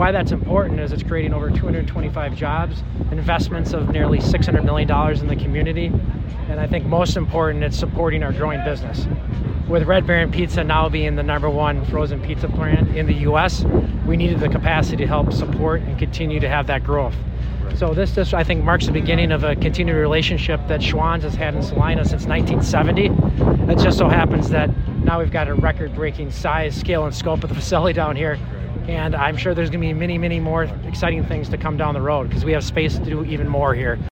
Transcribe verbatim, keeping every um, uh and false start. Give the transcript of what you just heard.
why that's important is it's creating over two hundred twenty-five jobs, investments of nearly six hundred million dollars in the community, and I think most important, it's supporting our growing business. With Red Baron Pizza now being the number one frozen pizza brand in the U S, we needed the capacity to help support and continue to have that growth. So this, this, I think, marks the beginning of a continued relationship that Schwan's has had in Salina since nineteen seventy. It just so happens that now we've got a record-breaking size, scale, and scope of the facility down here. And I'm sure there's going to be many, many more exciting things to come down the road because we have space to do even more here.